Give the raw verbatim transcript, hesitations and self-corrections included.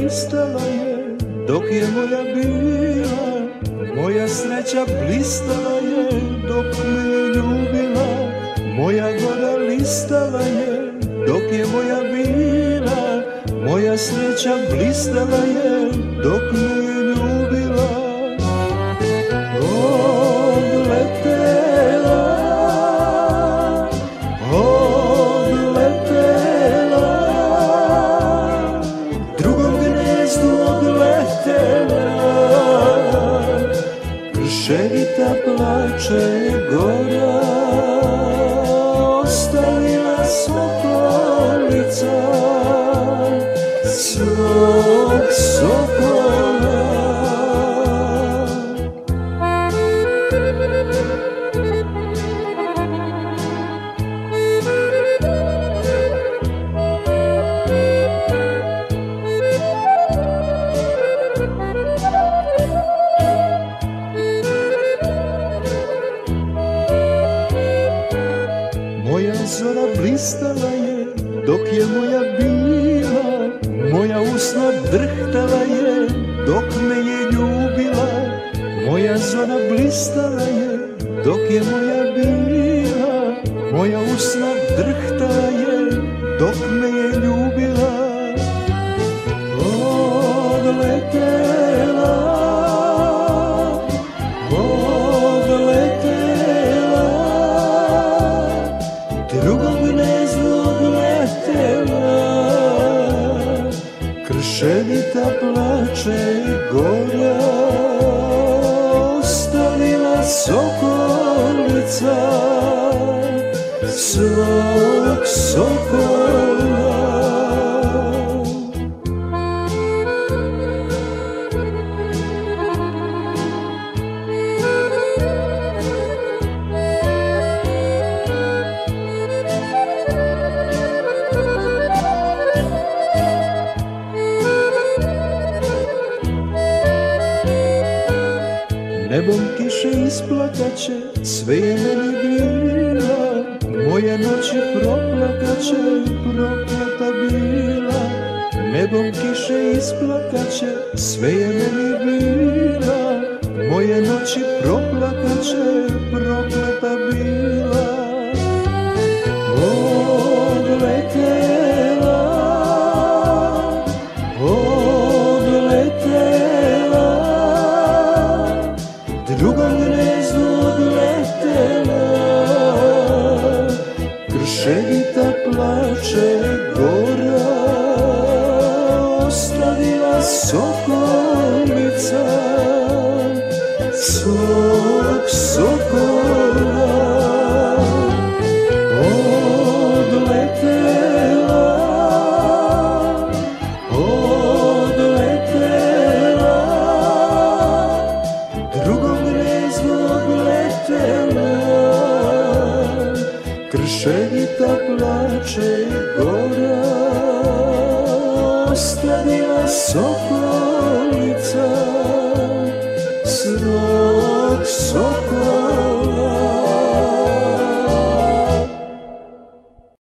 blistala je dok je moja bila, moja sreća blistala je dok me je ljubila, moja gora listala je dok je moja bila, moja sreća blistala je dok me je ljubila. Odletela, odletela, drugom gnezdu odletela, krševita plače gora, ostavila sokolica svog sokola. Moja zora blistala je dok je moja bila, moja usna drhtala je dok me je ljubila, moja zora blistala je dok je moja bila, moja usna drhtala je dok me je ljubila. Odletela, odletela, drugom gnezdu odletela, krševita plače gora, ostavila sokolica svog sokola. Nebom kiše isplakaće, sve je meni bila, moje noći proplakaće, prokleta bila. Nebom kiše isplakaće, sve je meni bila, moje noći proplakaće, prokleta bila. Odletela, odletela, drugom gnezdu odletela, krševita plače gora, ostavila sokolica svog sokola. Odletela, odletela, drugom gnezdu odletela, krševita plače gora, ostavila sokolica svog sokola.